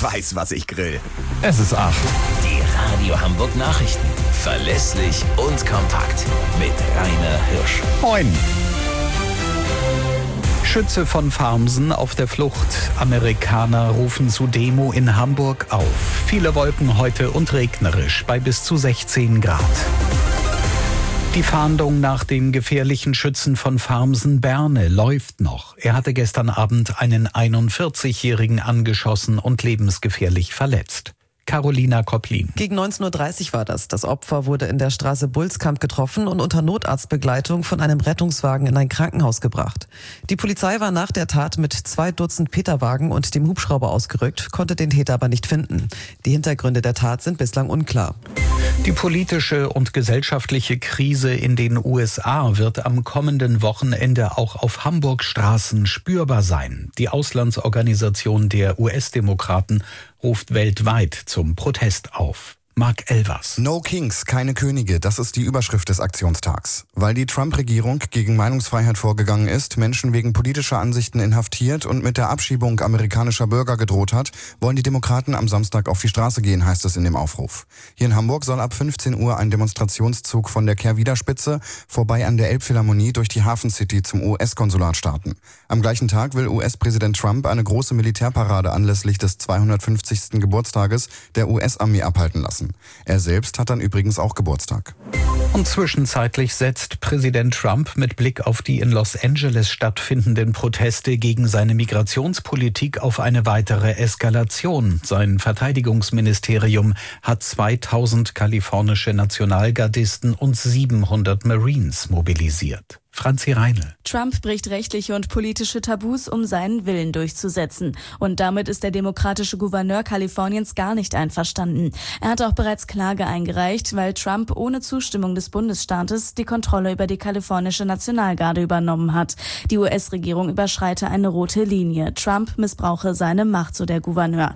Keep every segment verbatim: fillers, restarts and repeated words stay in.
weiß, was ich grill. Es ist acht. Die Radio Hamburg Nachrichten. Verlässlich und kompakt. Mit Rainer Hirsch. Moin. Schütze von Farmsen auf der Flucht. Amerikaner rufen zu Demo in Hamburg auf. Viele Wolken heute und regnerisch bei bis zu sechzehn Grad. Die Fahndung nach dem gefährlichen Schützen von Farmsen Berne läuft noch. Er hatte gestern Abend einen einundvierzigjährigen angeschossen und lebensgefährlich verletzt. Carolina Kopplin. Gegen neunzehn Uhr dreißig war das. Das Opfer wurde in der Straße Bulskamp getroffen und unter Notarztbegleitung von einem Rettungswagen in ein Krankenhaus gebracht. Die Polizei war nach der Tat mit zwei Dutzend Peterwagen und dem Hubschrauber ausgerückt, konnte den Täter aber nicht finden. Die Hintergründe der Tat sind bislang unklar. Die politische und gesellschaftliche Krise in den U S A wird am kommenden Wochenende auch auf Hamburgs Straßen spürbar sein. Die Auslandsorganisation der U S-Demokraten ruft weltweit zum Protest auf. Mark Elvers. No Kings, keine Könige, das ist die Überschrift des Aktionstags. Weil die Trump-Regierung gegen Meinungsfreiheit vorgegangen ist, Menschen wegen politischer Ansichten inhaftiert und mit der Abschiebung amerikanischer Bürger gedroht hat, wollen die Demokraten am Samstag auf die Straße gehen, heißt es in dem Aufruf. Hier in Hamburg soll ab fünfzehn Uhr ein Demonstrationszug von der Kehrwiederspitze vorbei an der Elbphilharmonie durch die Hafen City zum U S-Konsulat starten. Am gleichen Tag will U S-Präsident Trump eine große Militärparade anlässlich des zweihundertfünfzigsten Geburtstages der U S-Armee abhalten lassen. Er selbst hat dann übrigens auch Geburtstag. Und zwischenzeitlich setzt Präsident Trump mit Blick auf die in Los Angeles stattfindenden Proteste gegen seine Migrationspolitik auf eine weitere Eskalation. Sein Verteidigungsministerium hat zweitausend kalifornische Nationalgardisten und siebenhundert Marines mobilisiert. Franzi Reinl. Trump bricht rechtliche und politische Tabus, um seinen Willen durchzusetzen. Und damit ist der demokratische Gouverneur Kaliforniens gar nicht einverstanden. Er hat auch bereits Klage eingereicht, weil Trump ohne Zustimmung des Bundesstaates die Kontrolle über die kalifornische Nationalgarde übernommen hat. Die U S-Regierung überschreite eine rote Linie. Trump missbrauche seine Macht, so der Gouverneur.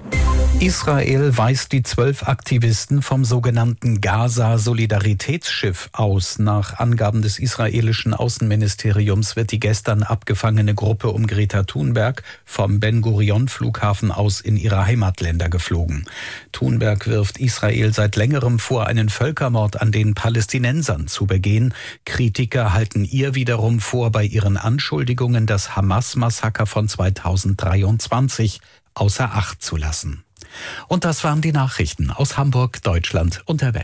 Israel weist die zwölf Aktivisten vom sogenannten Gaza-Solidaritätsschiff aus. Nach Angaben des israelischen Außenministeriums wird die gestern abgefangene Gruppe um Greta Thunberg vom Ben-Gurion-Flughafen aus in ihre Heimatländer geflogen. Thunberg wirft Israel seit längerem vor, einen Völkermord an den Palästinensern zu begehen. Kritiker halten ihr wiederum vor, bei ihren Anschuldigungen das Hamas-Massaker von zweitausenddreiundzwanzig außer Acht zu lassen. Und das waren die Nachrichten aus Hamburg, Deutschland und der Welt.